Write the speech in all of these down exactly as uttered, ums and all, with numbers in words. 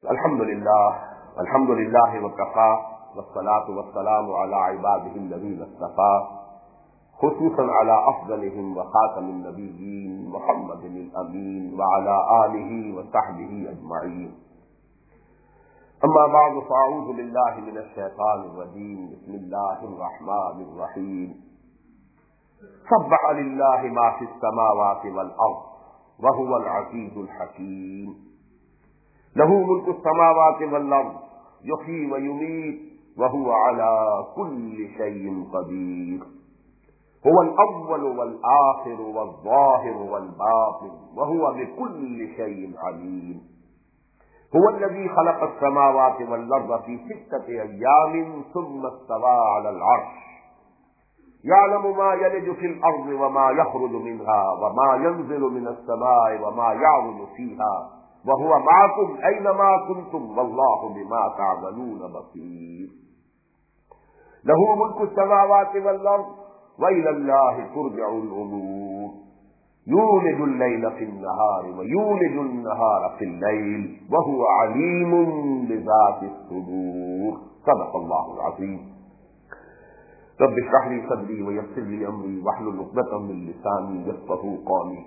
الحمد لله الحمد لله وكفى والصلاة والسلام على عباده الذين اصطفى خصوصا على أفضلهم وخاتم النبيين محمد الأمين وعلى آله وصحبه أجمعين. أما بعد فأعوذ بالله من الشيطان الرجيم. بسم الله الرحمن الرحيم. سبح لله ما في السماوات والأرض وهو العزيز الحكيم. له ملك السماوات والأرض يحيي ويميت وهو على كل شيء قدير. هو الأول والآخر والظاهر والباطن وهو بكل شيء عليم. هو الذي خلق السماوات والأرض في ستة أيام ثم استوى على العرش يعلم ما يلج في الأرض وما يخرج منها وما ينزل من السماء وما يعرج فيها وهو معكم أينما كنتم والله بما تعملون بصير. له ملك السماوات والأرض وإلى الله ترجع الأمور. يولج الليل في النهار ويولج النهار في الليل وهو عليم بذات الصدور. صدق الله العظيم. رب اشرح لي صدري ويسر لي أمري واحلل عقدة من لساني يفقهوا قولي.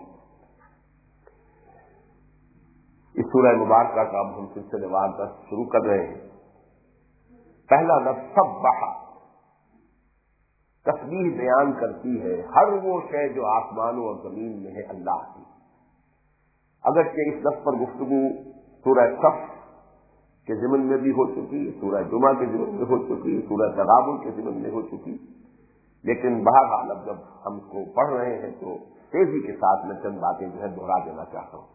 اس سورہ مبارکہ کا ہم سلسلے وار درس شروع کر رہے ہیں. پہلا لفظ سبح تسبیح بیان کرتی ہے ہر وہ شے جو آسمانوں اور زمین میں ہے اللہ کی. اگرچہ اس لفظ پر گفتگو سورہ صف کے ضمن میں بھی ہو چکی، سورہ جمعہ کے ضمن میں ہو چکی، سورہ تغابن کے ضمن میں ہو چکی، لیکن بہرحال اب جب ہم اس کو پڑھ رہے ہیں تو تیزی کے ساتھ میں چند باتیں جو ہے دوہرا دینا چاہتا ہوں.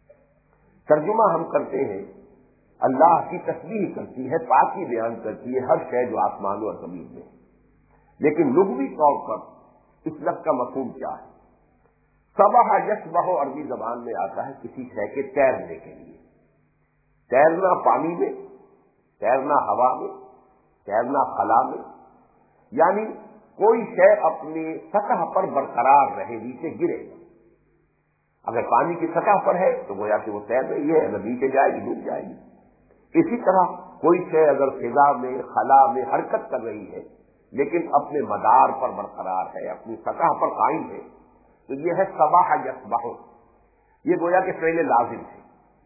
ترجمہ ہم کرتے ہیں اللہ کی تسبیح کرتی ہے، پاکی بیان کرتی ہے ہر شے جو آسمانوں اور زمین میں ہے. لیکن لغوی طور پر اس لفظ کا مفہوم کیا ہے؟ سبح یسبح عربی زبان میں آتا ہے کسی شے کے تیرنے کے لیے. تیرنا پانی میں، تیرنا ہوا میں، تیرنا خلا میں، یعنی کوئی شے اپنی سطح پر برقرار رہے، نیچے گرے. اگر پانی کی سطح پر ہے تو گویا کہ وہ تیر رہی ہے، اگر نیچے جائے گی ڈوب جائے گی. اسی طرح کوئی شے اگر فضا میں، خلا میں حرکت کر رہی ہے لیکن اپنے مدار پر برقرار ہے، اپنی سطح پر قائم ہے، تو یہ ہے سبح یسبح. یہ گویا کہ فعل لازم ہے.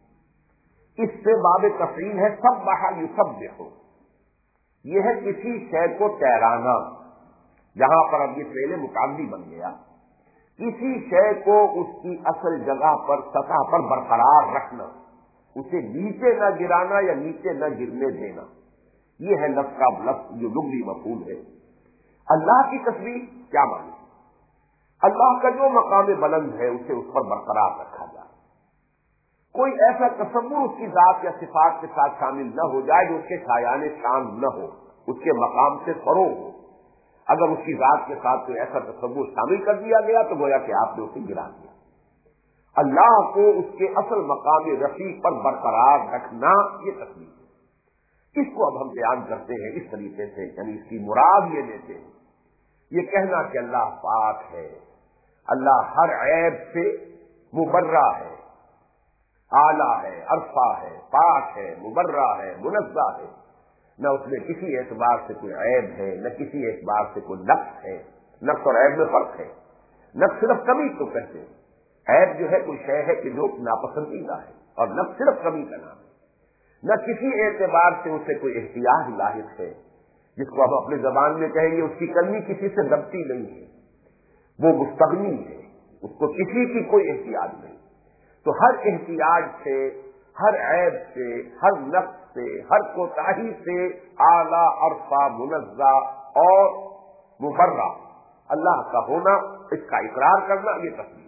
اس سے باب تفعیل ہے سبح یسبح. یہ ہے کسی شے کو تیرانا. جہاں پر اب یہ فعل متعدی بن گیا. کسی شے کو اس کی اصل جگہ پر، سطح پر برقرار رکھنا، اسے نیچے نہ گرانا یا نیچے نہ گرنے دینا. یہ ہے لفظ کا لفظ جو لغوی مفہوم ہے. اللہ کی تسبیح کیا معنی؟ اللہ کا جو مقام بلند ہے اسے اس پر برقرار رکھا جائے. کوئی ایسا تصور اس کی ذات یا صفات کے ساتھ شامل نہ ہو جائے جو اس کے شایان شان نہ ہو، اس کے مقام سے فروغ ہو. اگر اس کی ذات کے ساتھ کوئی ایسا تصور شامل کر دیا گیا تو گویا کہ آپ نے اسے گرا دیا. اللہ کو اس کے اصل مقام رفیع پر برقرار رکھنا یہ تسبیح ہے. اس کو اب ہم بیان کرتے ہیں اس طریقے سے، یعنی اس کی مراد یہ لیتے ہیں یہ کہنا کہ اللہ پاک ہے، اللہ ہر عیب سے مبرہ ہے، اعلیٰ ہے، عرفہ ہے، پاک ہے، مبرہ ہے، منزہ ہے. نہ اس میں کسی اعتبار سے کوئی عیب ہے، نہ کسی اعتبار سے کوئی نقص ہے. نقص اور عیب میں فرق ہے. نقص صرف کمی تو کہتے ہیں، عیب جو ہے کوئی شے ہے کہ جو ناپسندیدہ ہے، اور نقص صرف کمی کا نام ہے. نہ کسی اعتبار سے اسے کوئی احتیاج لاحق ہے، جس کو ہم اپنی زبان میں کہیں گے اس کی کمی کسی سے دبتی نہیں ہے، وہ مستغنی ہے، اس کو کسی کی کوئی احتیاج نہیں. تو ہر احتیاج سے، ہر عیب سے، ہر نقص سے، ہر کوتاہی سے اعلیٰ، عرفہ، منزہ اور مبرہ اللہ کا ہونا، اس کا اقرار کرنا، یہ تسبیح.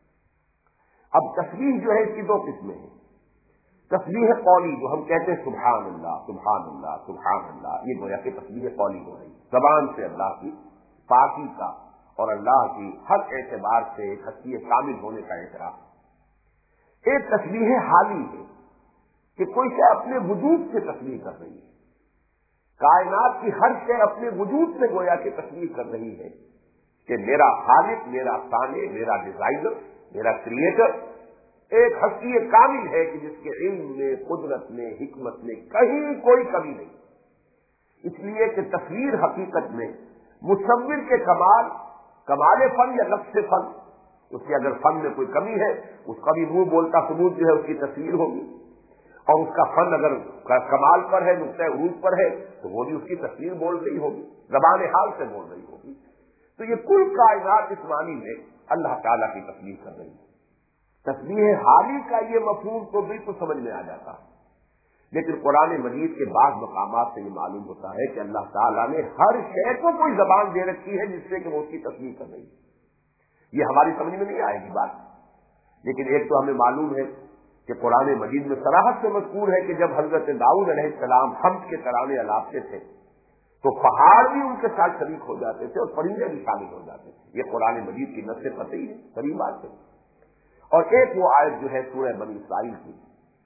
اب تسبیح جو ہے اس کی دو قسمیں ہیں. تسبیح قولی جو ہم کہتے ہیں سبحان اللہ، سبحان اللہ، سبحان اللہ، یہ گویا کہ تسبیح قولی ہو رہی، زبان سے اللہ کی پاکی کا اور اللہ کی ہر اعتبار سے ایک ہستی کامل ہونے کا اعتراف. ایک تسبیح حالی ہے کہ کوئی شے اپنے وجود سے تسبیح کر رہی ہے. کائنات کی ہر شے اپنے وجود سے گویا کہ تسبیح کر رہی ہے کہ میرا خالق، میرا صانع، میرا ڈیزائنر، میرا کریٹر ایک ہستی کامل ہے کہ جس کے علم میں، قدرت میں، حکمت میں کہیں کوئی کمی نہیں، اس لیے کہ تصویر حقیقت میں مصور کے کمال کمال فن یا نقص فن، اس کے اگر فن میں کوئی کمی ہے اس کا بھی منہ بولتا ثبوت جو ہے اس کی تصویر ہوگی، اور اس کا فن اگر کمال پر ہے، نقطۂ عروج پر ہے، تو وہ بھی اس کی تصویر بول رہی ہوگی، زبان حال سے بول رہی ہوگی۔ تو یہ کل کائنات اس معنی میں اللہ تعالیٰ کی تصویر کر رہی ہے۔ تصویر حالی کا یہ مفہوم تو بالکل سمجھ میں آ جاتا ہے، لیکن قرآن مجید کے بعض مقامات سے یہ معلوم ہوتا ہے کہ اللہ تعالیٰ نے ہر شے کو کوئی زبان دے رکھی ہے جس سے کہ وہ اس کی تصویر کر رہی ہے۔ یہ ہماری سمجھ میں نہیں آئے گی بات، لیکن ایک تو ہمیں معلوم ہے کہ قرآن مجید میں صراحت سے مذکور ہے کہ جب حضرت داؤد علیہ السلام حمد کے ترانے الاپتے تھے تو پہاڑ بھی ان کے ساتھ شریک ہو جاتے تھے اور پرندے بھی شامل ہو جاتے تھے۔ یہ قرآن مجید کی نص قطعی ہے، صحیح بات ہے۔ اور ایک وہ آیت جو ہے سورہ بنی اسرائیل کی،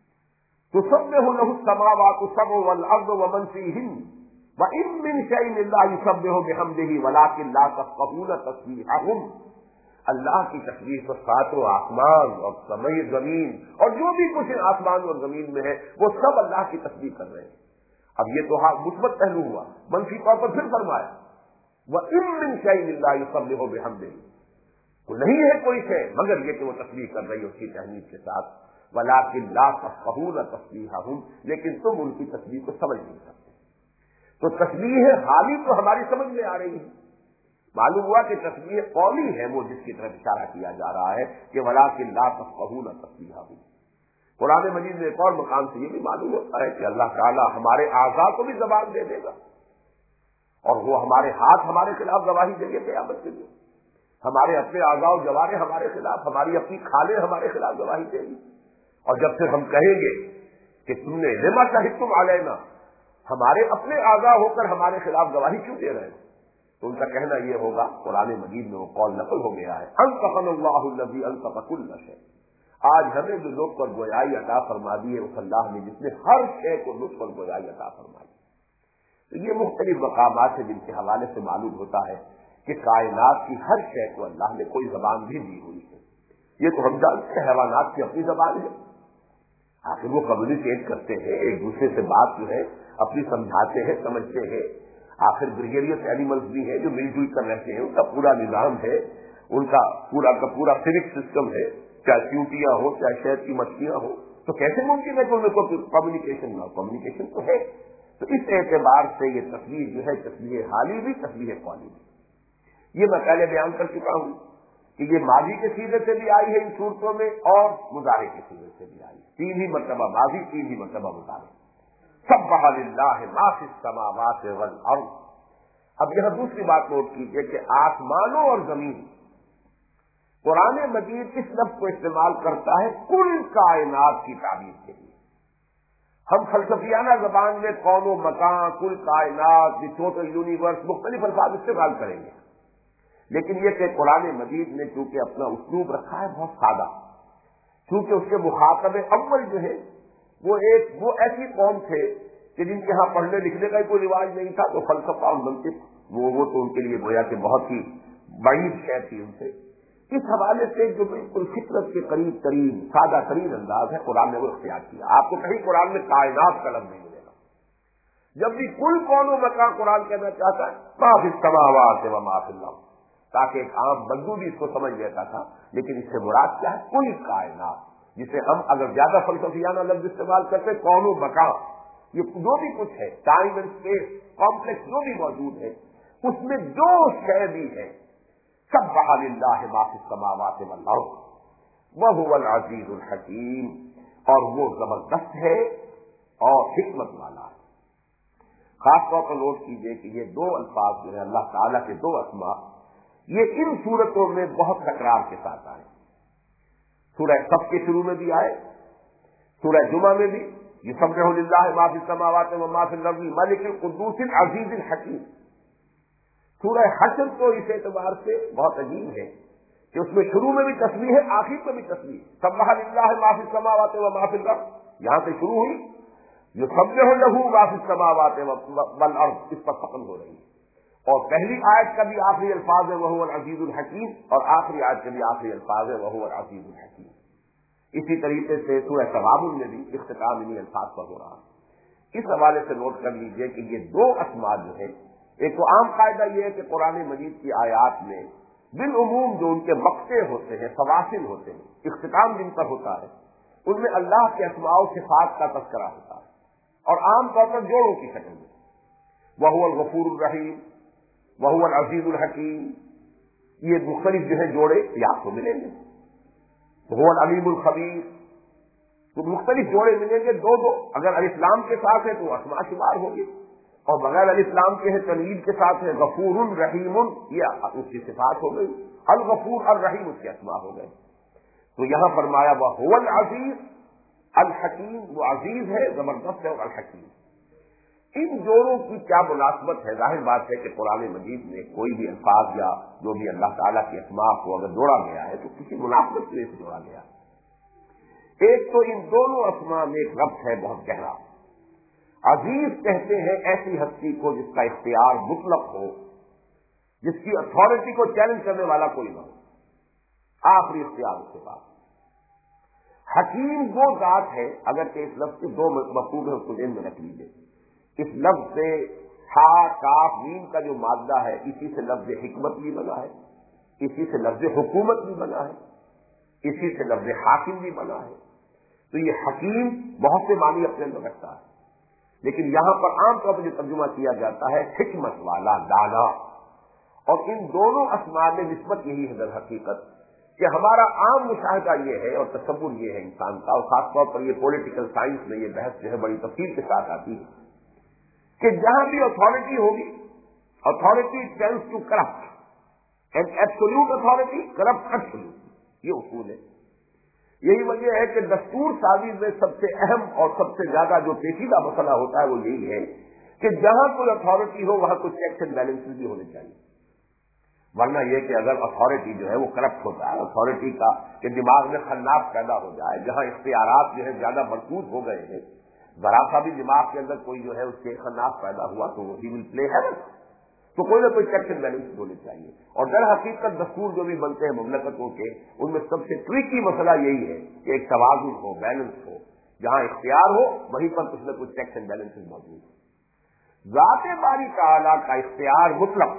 تسبح له السماوات السبع والارض ومن فيهن وان من شيء الا يسبح بحمده ولكن لا تفقهون تسبيحهم، اللہ کی تسبیح تو ساتوں آسمان اور سمے زمین اور جو بھی کچھ آسمان اور زمین میں ہے وہ سب اللہ کی تسبیح کر رہے ہیں۔ اب یہ تو ہاں مثبت پہلو ہوا، منفی طور پر پھر فرمایا وَإِن مِّن شَيْءٍ إِلَّا يُسَبِّحُ بِحَمْدِهِ، تو نہیں ہے کوئی شے مگر یہ کہ وہ تسبیح کر رہی ہے اس کی تحمید کے ساتھ، وَلَٰكِن لَّا تَفْقَهُونَ تَسْبِيحَهُمْ، لیکن تم ان کی تسبیح کو سمجھ نہیں سکتے۔ تو تسبیح حالی تو ہماری سمجھ میں آ رہی ہے، معلوم ہوا کہ تسبیح قولی ہے وہ جس کی طرف اشارہ کیا جا رہا ہے کہ وَلَٰكِن لَّا تَفْقَهُونَ تَسْبِيحَهُمْ۔ قرآن مجید میں ایک اور مقام سے یہ بھی معلوم ہوتا ہے کہ اللہ تعالیٰ ہمارے اعضاء کو بھی زبان دے دے گا، اور وہ ہمارے ہاتھ ہمارے خلاف گواہی دیں گے قیامت کے دن، ہمارے اپنے اعضاء و جوارے ہمارے خلاف، ہماری اپنی کھالیں ہمارے خلاف گواہی دیں گی، اور جب پھر ہم کہیں گے کہ تم نے لما شہدتم علینا، ہمارے اپنے اعضاء ہو کر ہمارے خلاف گواہی کیوں دے رہے ہیں، تو ان کا کہنا یہ ہوگا، قرآن مجید میں وہ قول نقل ہو گیا ہے، انطقنا اللہ الذی انطق کل شیء، آج ہمیں جو لطف پر گویائی عطا فرما دی ہے اس اللہ نے جس نے ہر شے کو لطف پر گویائی عطا فرمائی۔ تو یہ مختلف مقامات ہیں جن کے حوالے سے معلوم ہوتا ہے کہ کائنات کی ہر شے کو اللہ نے کوئی زبان بھی دی ہوئی ہے۔ یہ تو ہم جانتے ہیں حیوانات کی اپنی زبان ہے، آخر وہ کمیونیکیٹ کرتے ہیں ایک دوسرے سے، بات جو ہے اپنی سمجھاتے ہیں، سمجھتے ہیں، آخر گریگیریس اینیملز بھی ہیں جو مل جل کر رہتے ہیں، ان کا پورا نظام ہے، ان کا پورا کا پورا سیوک سسٹم ہے، چاہے چیونٹیاں ہو چاہے شہد کی مچھلیاں ہو، تو کیسے ممکن ہے کہ ان میں کوئی کمیونیکیشن نہ ہو؟ کمیونیکیشن تو ہے۔ تو اس اعتبار سے یہ تصویر جو ہے تصویر حالی بھی تصویر قولی بھی، یہ میں پہلے بیان کر چکا ہوں کہ یہ ماضی کے سیغے سے بھی آئی ہے ان صورتوں میں اور مضارع کے سیغے سے بھی آئی، تین ہی مرتبہ ماضی، تین ہی مرتبہ مضارع۔ سبح للہ ما فی السماوات والارض۔ اب یہاں دوسری بات نوٹ کیجیے کہ آسمانوں اور زمین، قرآن مجید اس لفظ کو استعمال کرتا ہے کل کائنات کی تعبیر کے لیے۔ ہم فلسفیانہ زبان میں کون و مکان، کل کائنات، دی ٹوٹل یونیورس، مختلف الفاظ استعمال کریں گے، لیکن یہ کہ قرآن مجید نے چونکہ اپنا اسلوب رکھا ہے بہت سادہ، چونکہ اس کے مخاطب اول جو ہے وہ ایک وہ ایسی قوم تھے کہ جن کے ہاں پڑھنے لکھنے کا کوئی رواج نہیں تھا، تو فلسفہ اور منطق وہ وہ تو ان کے لیے گویا کہ بہت ہی بعید شے تھی ان سے۔ اس حوالے سے جو بالکل فطرت کے قریب ترین سادہ ترین انداز ہے قرآن نے وہ اختیار کیا۔ آپ کو کہیں قرآن میں کائنات کا لفظ نہیں ملے گا، جب بھی کل کون و مکان قرآن کہنا چاہتا ہے ما فی السماوات و ما فی الارض، تاکہ ایک عام بندو بھی اس کو سمجھ لیتا تھا، لیکن اس سے مراد کیا ہے؟ کل کائنات، جسے ہم اگر زیادہ فلسفیانہ لفظ استعمال کرتے کون و مکان، یہ جو بھی کچھ ہے، ٹائم اینڈ اسپیس کمپلیکس جو بھی موجود ہے، اس میں جو شے بھی ہے، سبح للہ ما فی السماوات والارض وہو العزیز الحکیم، اور وہ زبردست ہے اور حکمت والا ہے۔ خاص طور پر نوٹ کیجئے کہ یہ دو الفاظ جو ہے اللہ تعالیٰ کے دو اسماء، یہ ان صورتوں میں بہت تکرار کے ساتھ آئے، سورہ صف کے شروع میں بھی آئے، سورہ جمعہ میں بھی یسبح للہ ما فی السماوات و ما فی الارض الملک القدوس العزیز الحکیم۔ سورہ حشر تو اس اعتبار سے بہت عجیب ہے کہ اس میں شروع میں بھی تسبیح ہے، آخر میں بھی تسبیح، سبح للہ ما فی السماوات و ما فی الارض، یہاں سے شروع ہوئی یسبح لہ ما فی السماوات والارض، اس پر ختم ہو رہی ہے، اور پہلی آیت کا بھی آخری الفاظ ہے وہو العزیز الحکیم، اور آخری آیت کے بھی آخری الفاظ ہے وہو العزیز الحکیم۔ اسی طریقے سے سورہ تغابن میں بھی اختتام انہی الفاظ پر ہو رہا ہے۔ اس حوالے سے نوٹ کر لیجئے کہ یہ دو اسماء جو ہے، ایک تو عام قاعدہ یہ ہے کہ قرآن مجید کی آیات میں بالعموم جو ان کے مقطع ہوتے ہیں، فواصل ہوتے ہیں، اختتام جن پر ہوتا ہے، ان میں اللہ کے اسماء و صفات کا تذکرہ ہوتا ہے، اور عام طور پر جوڑوں کی شکل میں، وَهُوَ الْغَفُورُ الرَّحِيمُ، وَهُوَ الْعَزِيزُ الْحَكِيمُ، یہ مختلف جو ہے جوڑے یہ آپ کو ملیں گے۔ وَهُوَ الْعَلِيمُ الْخَبِيرُ، تو مختلف جوڑے ملیں گے، دو دو، اگر الف لام کے ساتھ ہے تو اسماء شمار ہوگی، اور بغیر الف لام کے ہے تنوین کے ساتھ ہے غفور رحیم، یہ اس کی صفات ہو گئی، الغفور الرحیم اس کے اسماء ہو گئے۔ تو یہاں فرمایا وَهُوَ الْعَزِيزُ الحکیم، وہ عزیز ہے، زبردست ہے، اور الحکیم۔ ان جوڑوں کی کیا مناسبت ہے؟ ظاہر بات ہے کہ قرآن مجید میں کوئی بھی الفاظ یا جو بھی اللہ تعالیٰ کے اسماء کو اگر جوڑا گیا ہے تو کسی مناسبت سے جوڑا گیا ہے۔ ایک تو ان دونوں اسماء میں ایک ربط ہے بہت گہرا۔ عزیز کہتے ہیں ایسی ہستی کو جس کا اختیار مطلق ہو، جس کی اتھارٹی کو چیلنج کرنے والا کوئی نہ ہو، آخری اختیار اس کے پاس۔ حکیم وہ ذات ہے، اگر کہ اس لفظ کے دو مفہوم ہیں، اس کو ذہن میں رکھ لیجیے۔ اس لفظ سے ہا کاف میم کا جو مادہ ہے، اسی سے لفظ حکمت بھی بنا ہے، اسی سے لفظ حکومت بھی بنا ہے، اسی سے لفظ حاکم بھی بنا ہے۔ تو یہ حکیم بہت سے معنی اپنے اندر رکھتا ہے، لیکن یہاں پر عام طور پر جو ترجمہ کیا جاتا ہے حکمت والا، دانا، اور ان دونوں اسماء میں نسبت یہی ہے در حقیقت کہ ہمارا عام مشاہدہ یہ ہے اور تصور یہ ہے انسان کا، اور خاص طور پر یہ پولیٹیکل سائنس میں یہ بحث جو ہے بڑی تفصیل کے ساتھ آتی ہے کہ جہاں بھی اتھارٹی ہوگی، authority tends to corrupt, and absolute authority corrupt absolute, یہ اصول ہے۔ یہی وجہ ہے کہ دستور سازی میں سب سے اہم اور سب سے زیادہ جو پیچیدہ مسئلہ ہوتا ہے وہ یہی ہے کہ جہاں کوئی اتھارٹی ہو وہاں کچھ چیکس اینڈ بیلنسز بھی ہونے چاہیے، ورنہ یہ کہ اگر اتھارٹی جو ہے وہ کرپٹ ہوتا ہے، اتھارٹی کا کہ دماغ میں خناس پیدا ہو جائے، جہاں اختیارات جو ہے زیادہ مرکوز ہو گئے ہیں، ذرا سا بھی دماغ کے اندر کوئی جو ہے اس کے خناس پیدا ہوا تو وہ ہی ول پلے ہے، تو کوئی نہ کوئی چیکس اینڈ بیلنس ہونے چاہیے۔ اور در حقیقت دستور جو بھی بنتے ہیں مملکتوں کے، ان میں سب سے ٹرکی مسئلہ یہی ہے کہ ایک توازن ہو، بیلنس ہو، جہاں اختیار ہو وہیں پر کچھ نہ کچھ چیکس اینڈ بیلنس موجود ہو۔ ذات باری تعالیٰ کا اختیار مطلق،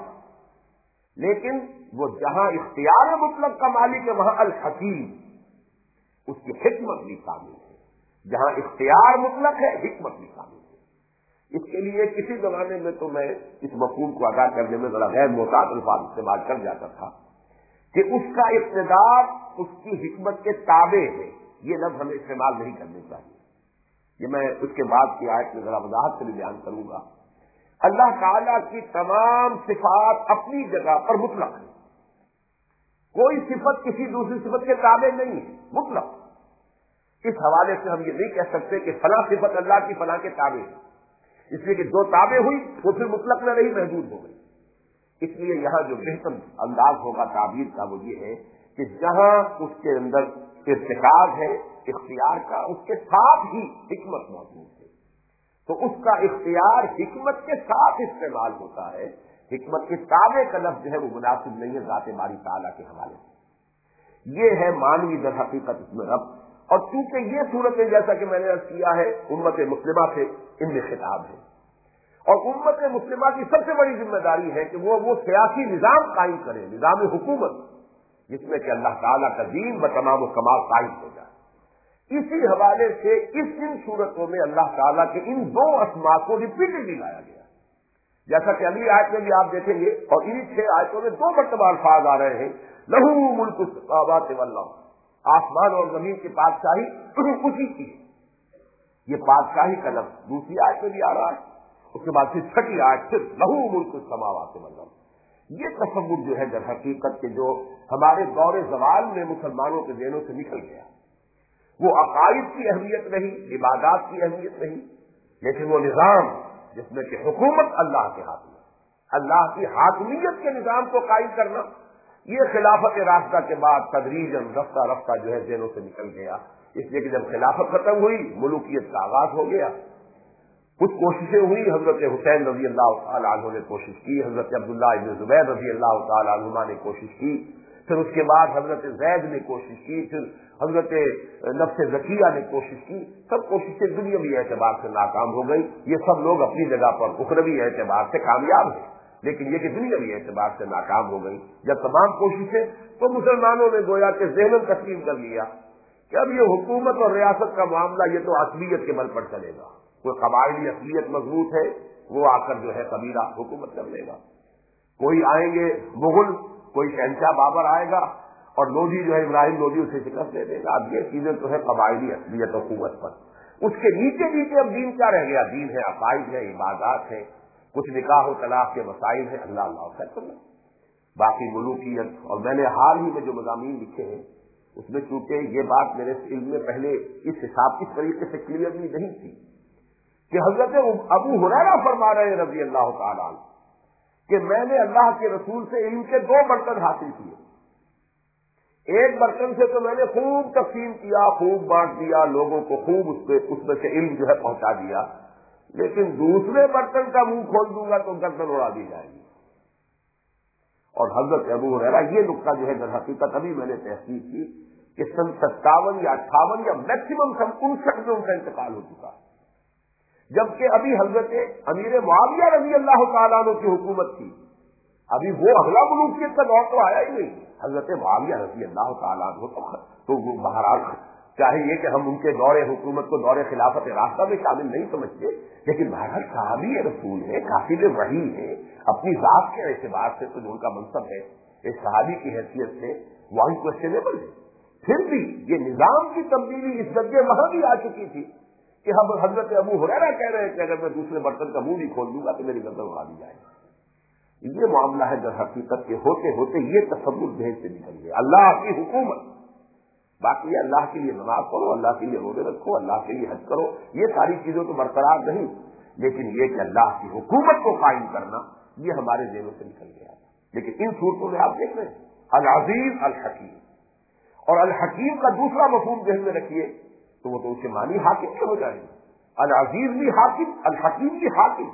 لیکن وہ جہاں اختیار مطلق کا مالک ہے وہاں الحکیم، اس کی حکمت بھی شامل ہے۔ جہاں اختیار مطلق ہے حکمت بھی شامل ہے۔ اس کے لیے کسی زمانے میں تو میں اس مفہوم کو ادا کرنے میں ذرا غیر محتاط الفاظ استعمال کر جاتا تھا کہ اس کا اقتدار اس کی حکمت کے تابع ہے، یہ لفظ ہمیں استعمال نہیں کرنے چاہیے۔ یہ میں اس کے بعد کی آیت میں ذرا وضاحت سے بھی بیان کروں گا۔ اللہ تعالیٰ کی تمام صفات اپنی جگہ پر مطلق ہے، کوئی صفت کسی دوسری صفت کے تابع نہیں ہے، مطلق۔ اس حوالے سے ہم یہ نہیں کہہ سکتے کہ فلاں صفت اللہ کی فلاں کے تابع ہے، اس لیے کہ جو تابع ہوئی وہ پھر مطلق نہ رہی، محدود ہو گئی۔ اس لیے یہاں جو بہتر انداز ہوگا تعبیر کا وہ یہ ہے کہ جہاں اس کے اندر ارتکاب ہے اختیار کا، اس کے ساتھ ہی حکمت موجود ہے، تو اس کا اختیار حکمت کے ساتھ استعمال ہوتا ہے۔ حکمت کے تابع کا لفظ جو ہے وہ مناسب نہیں ہے ذات باری تعالیٰ کے حوالے سے۔ یہ ہے مانوی در حقیقت اس میں ربط، اور چونکہ یہ صورتیں جیسا کہ میں نے عرض کیا ہے امت مسلمہ سے ان میں خطاب ہے، اور امت مسلمہ کی سب سے بڑی ذمہ داری ہے کہ وہ وہ سیاسی نظام قائم کرے، نظام حکومت، جس میں کہ اللہ تعالیٰ کا دین بتمام و کمال قائم ہو جائے۔ اسی حوالے سے اس ان صورتوں میں اللہ تعالیٰ کے ان دو اسماء کو ریپیٹڈلی لایا گیا، جیسا کہ اگلی آیت میں بھی آپ دیکھیں گے، اور انہی چھ آیتوں میں دو مرتبہ الفاظ آ رہے ہیں، لہو ملک السماوات والارض، آسمان اور زمین کی بادشاہی اسی کی ہے۔ یہ بادشاہی کا لفظ دوسری آیت میں بھی آ رہا ہے، اس کے بعد پھر چھٹی آیت پھر لہو ملک السماوات والارض۔ یہ تصور جو ہے در حقیقت کے جو ہمارے دور زوال میں مسلمانوں کے ذہنوں سے نکل گیا، وہ عقائد کی اہمیت نہیں، عبادات کی اہمیت نہیں، لیکن وہ نظام جس میں کہ حکومت اللہ کے ہاتھ میں، اللہ کی حاکمیت کے نظام کو قائم کرنا، یہ خلافت راستہ کے بعد تدریجاً رفتہ رفتہ جو ہے ذہنوں سے نکل گیا۔ اس لیے کہ جب خلافت ختم ہوئی ملوکیت کا آغاز ہو گیا، کچھ کوششیں ہوئی، حضرت حسین رضی اللہ تعالیٰ عنہ نے کوشش کی، حضرت عبداللہ ابن زبیر رضی اللہ تعالیٰ عنہما نے کوشش کی، پھر اس کے بعد حضرت زید نے کوشش کی، پھر حضرت نفس زکیہ نے کوشش کی، سب کوششیں دنیاوی اعتبار سے ناکام ہو گئی. یہ سب لوگ اپنی جگہ پر اخروی اعتبار سے کامیاب ہیں، لیکن یہ کہ دنیاوی اعتبار سے ناکام ہو گئی. جب تمام کوششیں، تو مسلمانوں نے گویا کہ ذہن تسلیم کر لیا کہ اب یہ حکومت اور ریاست کا معاملہ یہ تو عصبیت کے بل پر چلے گا. کوئی قبائلی عصبیت مضبوط ہے وہ آ کر جو ہے قبیلہ حکومت کر لے گا. کوئی آئیں گے مغل، کوئی شہنشاہ بابر آئے گا اور لودھی جو ہے ابراہیم لودھی اسے شکست دے دے گا. اب یہ چیزیں تو ہے قبائلی عصبیت و قوت پر. اس کے نیچے نیچے اب دین کیا رہ گیا؟ دین ہے، عقائد ہے، عبادات ہے، کچھ نکاح و طلاق کے مسائل ہیں، اللہ اللہ خیر کرنا. باقی ملوکیت، اور میں نے حال ہی میں جو مضامین لکھے ہیں اس میں چونکہ یہ بات میرے علم میں پہلے اس حساب اس طریقے سے کلیئرلی نہیں تھی کہ حضرت ابو ہریرہ فرما رہے ہیں رضی اللہ تعالیٰ عنہ کہ میں نے اللہ کے رسول سے علم کے دو برتن حاصل کیے. ایک برتن سے تو میں نے خوب تقسیم کیا، خوب بانٹ دیا، لوگوں کو خوب اس پہ اس میں سے علم جو ہے پہنچا دیا، لیکن دوسرے برتن کا منہ کھول دوں گا تو گردن اڑا دی جائے گی. اور حضرت ابو ہریرہ یہ نقطہ جو ہے در حقیقت ابھی میں نے تحقیق کی کہ سن ستاون یا اٹھاون یا میکسیمم سن انسٹھ میں ان کا انتقال ہو چکا، جبکہ ابھی حضرت امیر معاویہ رضی اللہ تعالیٰ عنہ کی حکومت تھی. ابھی وہ اگلا ملوکیت کا دور تو آیا ہی نہیں. حضرت معاویہ رضی اللہ تعالیٰ عنہ تو, تو بہرحال چاہے یہ کہ ہم ان کے دور حکومت کو دور خلافت راستہ میں شامل نہیں سمجھتے، لیکن بہرحال صحابی رسول ہے، قاصد وحی ہے، اپنی ذات کے اعتبار سے تو جو ان کا منصب ہے ایک صحابی کی حیثیت سے وہی کوشچنیبل ہے. پھر بھی یہ نظام کی تبدیلی اس درجے وہاں بھی آ چکی تھی کہ ہم حضرت ابو ہریرہ کہہ رہے ہیں کہ اگر میں دوسرے برتن کا منہ بھی کھول دوں گا تو میری گردن اڑا دی جائے گی. یہ معاملہ ہے در حقیقت کے ہوتے ہوتے یہ تصور ذہن سے نکل گیا. اللہ کی حکومت، باقی اللہ کے لیے نماز پڑھو، اللہ کے لیے روزے رکھو، اللہ کے لیے حج کرو، یہ ساری چیزیں تو برقرار نہیں، لیکن یہ کہ اللہ کی حکومت کو قائم کرنا یہ ہمارے ذہنوں سے نکل گیا. لیکن ان صورتوں میں آپ دیکھ رہے ہیں العزیز الحکیم، اور الحکیم کا دوسرا مفہوم ذہن میں رکھیے تو وہ تو اس کے معنی حاکم کے ہو جائیں گے. العزیز بھی حاکم، الحکیم بھی حاکم.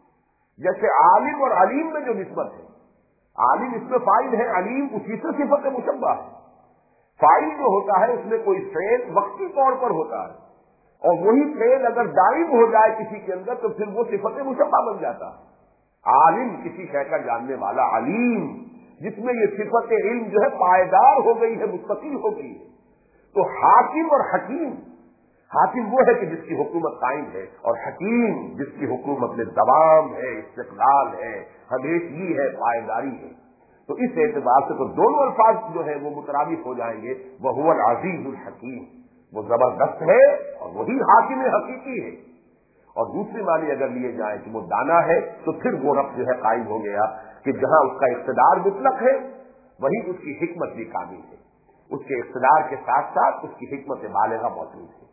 جیسے عالم اور علیم میں جو نسبت ہے، عالم اس میں فاعل ہے، علیم اسی سے صفت مشبہ ہے. فاعل جو ہوتا ہے اس میں کوئی فعل وقتی طور پر ہوتا ہے، اور وہی فعل اگر دائم ہو جائے کسی کے اندر تو پھر وہ صفت مشبہ بن جاتا ہے. عالم کسی شے کا جاننے والا، علیم جس میں یہ صفت علم جو ہے پائیدار ہو گئی ہے، مستقل ہو گئی ہے. تو حاکم اور حکیم، حاکم وہ ہے کہ جس کی حکومت قائم ہے، اور حکیم جس کی حکومت میں دوام ہے، استقلال ہے، ہمیشگی ہے، پائیداری ہے. تو اس اعتبار سے تو دونوں الفاظ جو ہے وہ مترادف ہو جائیں گے. وہ هو العزیز الحکیم، وہ زبردست ہے اور وہی حاکم حقیقی ہے. اور دوسری معنی اگر لیے جائیں کہ وہ دانا ہے تو پھر وہ رب جو ہے قائم ہو گیا کہ جہاں اس کا اقتدار مطلق ہے وہیں اس کی حکمت بھی کامل ہے. اس کے اقتدار کے ساتھ ساتھ اس کی حکمت بالغہ موجود ہے.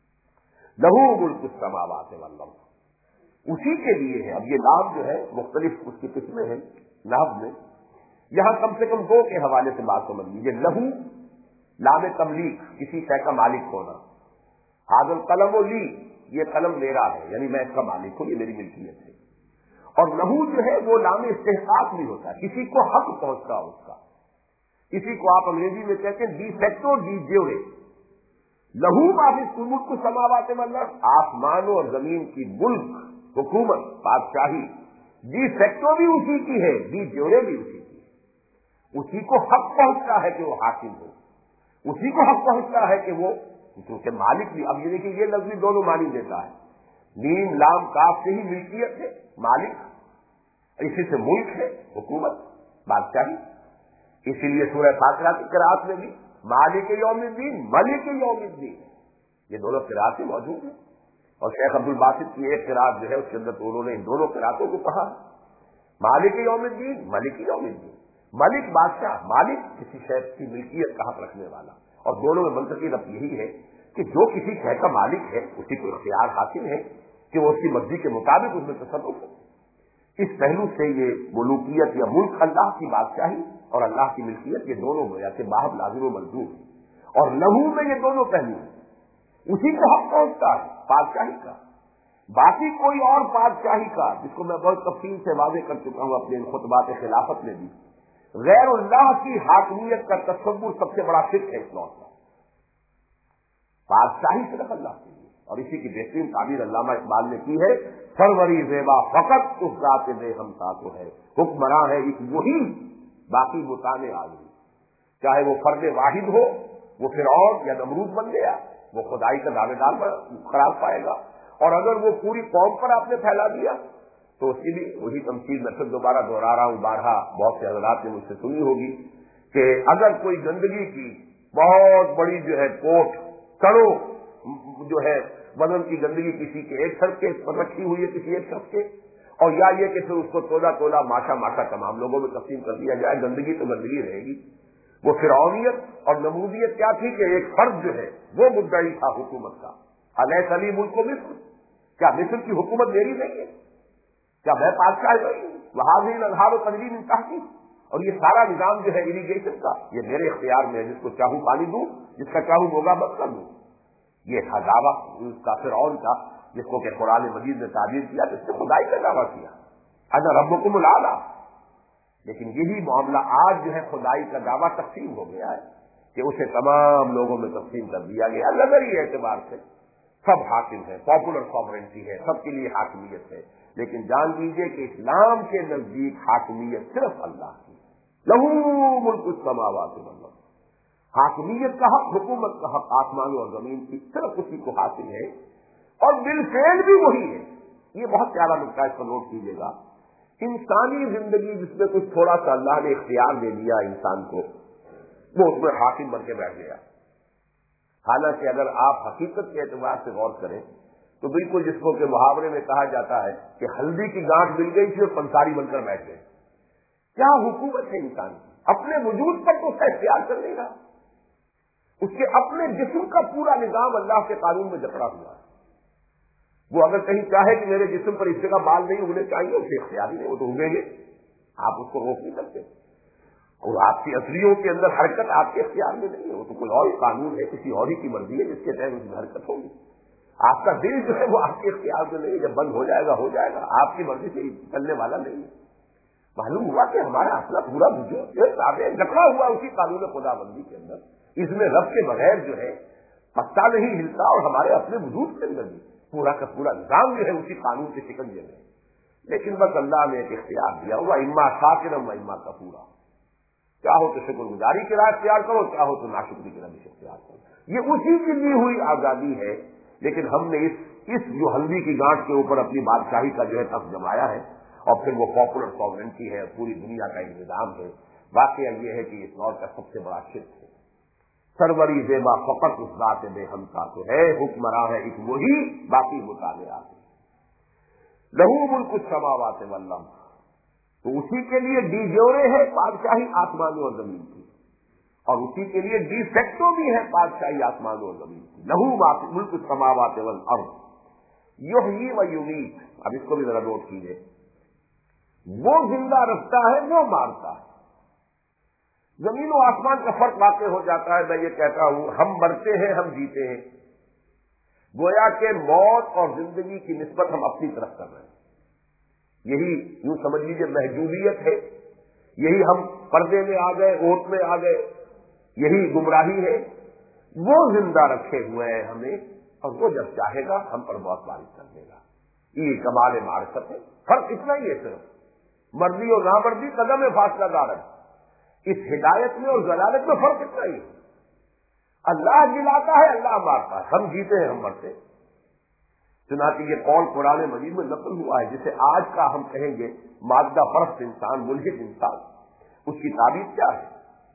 لہو ملک السماوات والارض، اسی کے لیے ہے. اب یہ لام جو ہے مختلف اس کی قسمیں ہیں لفظ میں، یہاں کم سے کم دو کے حوالے سے بات سمجھ لیجیے. لہو لام تملیک، کسی شے کا مالک ہونا. حاضر قلم و لی، یہ قلم میرا ہے، یعنی میں اس کا مالک ہوں، یہ میری ملکیت ہے. اور لہو جو ہے وہ لام استحقاق بھی ہوتا ہے، کسی کو حق پہنچتا اس کا. اسی کو آپ انگریزی میں کہتے ہیں ڈی فیکٹو ڈی جیورے. لہو معافی ملک کو سماوات والارض، آسمانوں اور زمین کی ملک، حکومت، بادشاہی ڈی فیکٹو بھی اسی کی ہے، ڈی جیورے بھی اسی کی ہے. اسی کو حق پہنچتا ہے کہ وہ حاکم ہو، اسی کو حق پہنچتا ہے کہ وہ کیونکہ مالک بھی. اب یہ دیکھیے یہ لفظ بھی دونوں معنی دیتا ہے. نیم لام کاف سے ہی ملکیت ہے، مالک، اسی سے ملک ہے، حکومت، بادشاہی. اسی لیے سورہ فاتحہ کی قرأت میں بھی مالک یوم الدین، ملک یوم الدین، یہ دونوں قرأتیں موجود ہیں. اور شیخ عبد الباسط کی ایک قرأت جو ہے اس کے اندر تو انہوں نے ان دونوں قرأتوں کو کہا مالک یوم الدین، ملک یوم الدین. ملک بادشاہ، مالک کسی شے کی ملکیت کا حق رکھنے والا. اور دونوں میں منطقی ربط یہی ہے کہ جو کسی شے کا مالک ہے اسی کو اختیار حاصل ہے کہ وہ اس کی مرضی کے مطابق اس میں تصرف ہو. اس پہلو سے یہ ملوکیت یا ملک، اللہ کی بادشاہی اور اللہ کی ملکیت، یہ دونوں گویا کہ باہم لازم و ملزوم ہے. اور لہو میں یہ دونوں پہلو ہیں، اسی کو حق پہنچتا ہے بادشاہی کا. باقی کوئی اور بادشاہی کا، جس کو میں بہت تفصیل سے واضح کر چکا ہوں اپنے خطبات خلافت میں بھی، غیر اللہ کی حاکمیت کا تصور سب سے بڑا شرک ہے اس نوع کا. بادشاہی صرف اللہ کے لیے. اور اسی کی بہترین تعبیر علامہ اقبال نے کی ہے، سروری زیبا فقط اس ذات بے ہمتا تو ہے، حکمراں ہے ایک وہی باقی بتانے آگے. چاہے وہ فرد واحد ہو، وہ فرعون یا نمرود بن گیا، وہ خدائی کا دعوے دار قرار پائے گا. اور اگر وہ پوری قوم پر آپ نے پھیلا دیا تو اس کی بھی وہی تمثیل میں پھر دوبارہ دوہرا رہا ہوں، بارہا بہت سے حضرات نے مجھ سے سنی ہوگی کہ اگر کوئی گندگی کی بہت بڑی جو ہے کوٹ کڑو جو ہے بدن کی گندگی کسی کے ایک شخص کے پر رکھی ہوئی ہے کسی ایک شخص کے، اور یا یہ کہ پھر اس کو تولا تولا ماشا ماشا تمام لوگوں میں تقسیم کر دیا جائے، گندگی تو گندگی رہے گی. وہ فرعونیت اور نمودیت کیا تھی کہ ایک فرد جو ہے وہ مدعی تھا حکومت کا. علیہ علی ملک کو مصر، کیا مصر کی حکومت میری نہیں ہے؟ کیا میں بادشاہ نہیں ہوں؟ وہاں بھی انہار و تنظیم انتہا. اور یہ سارا نظام جو ہے اریگیشن کا یہ میرے اختیار میں ہے، جس کو چاہوں پانی دوں، جس کا چاہوں موگا بند کر دوں. یہ تھا دعویٰ اس کا فرعون کا، جس کو کہ قرآن مجید نے تعبیر کیا جس نے خدائی کا دعویٰ کیا، انا ربکم الاعلی. لیکن یہی معاملہ آج جو ہے خدائی کا دعویٰ تقسیم ہو گیا ہے کہ اسے تمام لوگوں میں تقسیم کر دیا گیا. نظری اعتبار سے سب حاکم ہے، پاپولر سوورنٹی ہے، سب کے لیے حاکمیت ہے. لیکن جان لیجیے کہ اسلام کے نزدیک حاکمیت صرف اللہ کی، لہو ملک السماوات والارض. حاکمیت کا حق، حکومت کا حق آسمانوں اور زمین کی صرف اسی کو حاصل ہے، اور بالفعل بھی وہی ہے. یہ بہت پیارا نقطہ اس پر نوٹ کیجیے گا. انسانی زندگی جس میں کچھ تھوڑا سا اللہ نے اختیار دے دیا انسان کو، وہ اس میں حاکم بن کے بیٹھ گیا. حالانکہ اگر آپ حقیقت کے اعتبار سے غور کریں تو بالکل جس کو کہ محاورے میں کہا جاتا ہے کہ ہلدی کی گانٹ مل گئی تھی اور پنساری بن کر بیٹھ گئے. کیا حکومت ہے انسان کی؟ اپنے وجود پر تو اسے اختیار کر لے گا. اس کے اپنے جسم کا پورا نظام اللہ کے قانون میں جکڑا ہوا ہے. وہ اگر کہیں چاہے کہ میرے جسم پر اس جگہ بال نہیں اگنے چاہیے، اسے اختیار ہی نہیں، وہ تو اگیں گے، آپ اس کو روک نہیں سکتے. اور آپ کی اصلیوں کے اندر حرکت آپ کے اختیار میں نہیں ہے، وہ تو کوئی اور قانون ہے، کسی اور ہی کی مرضی ہے جس کے تحت اس میں حرکت ہوگی. آپ کا دل جو ہے وہ آپ کے اختیار میں نہیں ہے، جب بند ہو جائے گا ہو جائے گا، آپ کی مرضی سے چلنے والا نہیں ہے. معلوم ہوا کہ ہمارا اصلہ پورا وجود جو ہے جکڑا ہوا اسی قانون خدا بندی کے اندر. اس میں رب کے بغیر جو ہے پتا نہیں ہلتا، اور ہمارے اپنے وجود کے اندر بھی پورا کا پورا نظام جو ہے اسی قانون کے شکنجے میں. لیکن بس اللہ نے ایک اختیار دیا ہوا، اما شاکرا و اما کفورا. چاہو تو شکر گزاری کی راہ اختیار کرو، چاہو تو ناشکری کی راہ اختیار کرو. یہ اسی کی دی ہوئی آزادی ہے. لیکن ہم نے اس اس جو ہلدی کی گانٹ کے اوپر اپنی بادشاہی کا جو ہے تخت جمایا ہے، اور پھر وہ پاپولر سوورنٹی ہے، پوری دنیا کا ایک نظام ہے. واقعہ یہ ہے کہ اس دور کا سب سے بڑا شرک ہے. سروری زیبا فقط اس ذات بے ہمتا تو ہے، حکمراں ہے ایک وہی باقی مطالعات. لہو ملک السماوات والارض، تو اسی کے لیے ڈی جیورے ہے بادشاہی آسمانوں اور زمین کی، اور اسی کے لیے ڈی فیکٹو بھی ہے بادشاہی آسمانوں اور زمین کی. لہو ملک السماوات والارض یحیی و یمیت. اب اس کو بھی ذرا نوٹ کیجیے. وہ زندہ رکھتا ہے، وہ مارتا ہے. زمین و آسمان کا فرق واقع ہو جاتا ہے. میں یہ کہتا ہوں ہم مرتے ہیں، ہم جیتے ہیں. گویا کہ موت اور زندگی کی نسبت ہم اپنی طرف کر رہے ہیں. یہی یوں سمجھ لیجیے محجوبیت ہے. یہی ہم پردے میں آ گئے، اوٹ میں آ گئے، یہی گمراہی ہے. وہ زندہ رکھے ہوئے ہیں ہمیں، اور وہ جب چاہے گا ہم پر موت وارد کر دے گا. یہ کمال معرفت ہے. فرق اتنا ہی ہے، صرف مرضی اور نامرضی قدم فاصلہ دار ہے. اس ہدایت میں اور ضلالت میں فرق اتنا ہی ہے. اللہ جلاتا ہے، اللہ مارتا ہے. ہم جیتے ہیں، ہم مرتے ہیں. چنانچہ یہ قول قرآن مجید میں نقل ہوا ہے، جسے آج کا ہم کہیں گے مادہ پرست انسان، ملحد انسان. اس کی تعبیر کیا ہے؟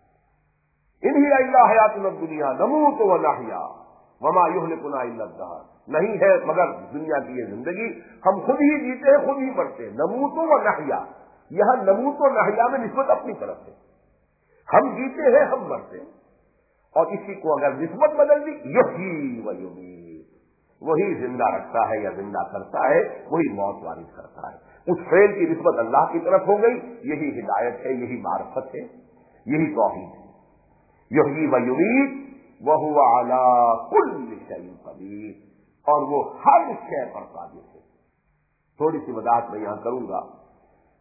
ان ہی الا حیاتنا الدنیا نموت و نحیا وما یہلکنا الا الدہر. نہیں ہے مگر دنیا کی یہ زندگی، ہم خود ہی جیتے ہیں، خود ہی مرتے ہیں. نموت و نحیا، یہاں نموت و نحیا میں نسبت اپنی طرف ہے. ہم جیتے ہیں، ہم مرتے ہیں. اور اسی کو اگر نسبت بدل دی، یحیی و یمیت، وہی زندہ رکھتا ہے یا زندہ کرتا ہے، وہی موت وارد کرتا ہے. اس فعل کی نسبت اللہ کی طرف ہو گئی. یہی ہدایت ہے، یہی معرفت ہے، یہی توحید ہے. یحیی و یمیت وہو علی کل شیء قدیر، اور وہ ہر شے پر قادر ہے. تھوڑی سی وضاحت میں یہاں کروں گا.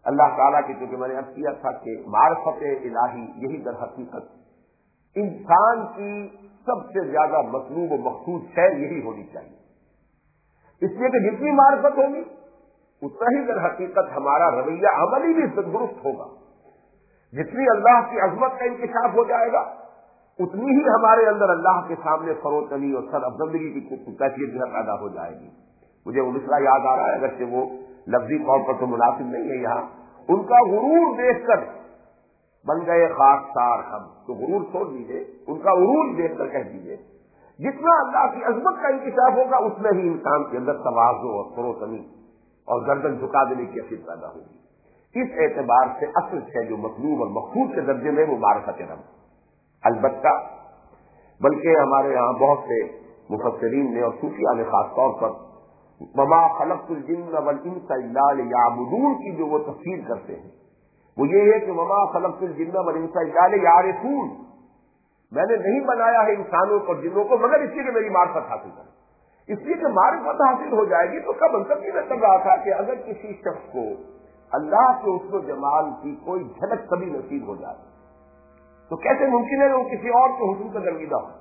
اللہ تعالیٰ کی، چونکہ میں نے عرض کیا تھا کہ معرفت الہی یہی در حقیقت انسان کی سب سے زیادہ مطلوب و مقصود شے یہی ہونی چاہیے، اس لیے کہ جتنی معرفت ہوگی اتنا ہی در حقیقت ہمارا رویہ عملی بھی درست ہوگا، جتنی اللہ کی عظمت کا انکشاف ہو جائے گا اتنی ہی ہمارے اندر اللہ کے سامنے فروتنی اور سر افزندگی کی کیفیت جو ہے پیدا ہو جائے گی۔ مجھے وہ مصرع یاد آ رہا ہے، اگرچہ وہ لفظی طور پر تو مناسب نہیں ہے یہاں، ان کا غرور دیکھ کر بن گئے خاکسار ہم، تو غرور چھوڑ دیجیے، ان کا عروج دیکھ کر کہہ دیجیے جتنا اللہ کی عظمت کا انکشاف ہوگا اتنا ہی انسان کے اندر تواضع اور فروتنی اور گردن جھکا دینے کی حیثیت پیدا ہوگی۔ اس اعتبار سے اصل ہے جو مطلوب اور مقصود کے درجے میں وہ معرفت رب، البتہ بلکہ ہمارے یہاں بہت سے مفسرین نے اور صوفیاء نے خاص طور پر وما خلقت الجن والانس الا لیعبدون کی جو وہ تفسیر کرتے ہیں وہ یہ ہے کہ وما خلقت الجن والانس الا لیعرفون، میں نے نہیں بنایا ہے انسانوں کو جنوں کو مگر اس لیے کہ میری معرفت حاصل کریں، اس لیے کہ معرفت حاصل ہو جائے گی۔ تو کب منطقی میں کر رہا تھا کہ اگر کسی شخص کو اللہ کے حسن و جمال کی کوئی جھلک کبھی نصیب ہو جائے تو کیسے ممکن ہے کہ وہ کسی اور کے حسن کا درگیدہ ہو،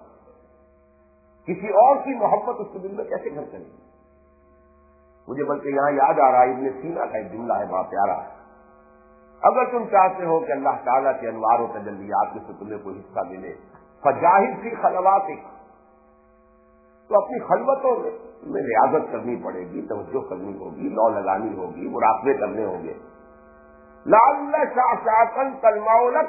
کسی اور کی محبت اس کے دل میں کیسے گھر کرے گی؟ مجھے بلکہ یہاں یاد آ رہا ہے ابن سینا کا ایک جملہ ہے بہت پیارا ہے، اگر تم چاہتے ہو کہ اللہ تعالیٰ کے انوار و تجلیات میں سے تمہیں کوئی حصہ ملے فجاہد فی خلواتک، تو اپنی خلوتوں میں تمہیں ریاضت کرنی پڑے گی، توجہ کرنی ہوگی، لو لگانی ہوگی، مراقبے کرنے ہوں گے۔ لعل شعشعا تلمع لک،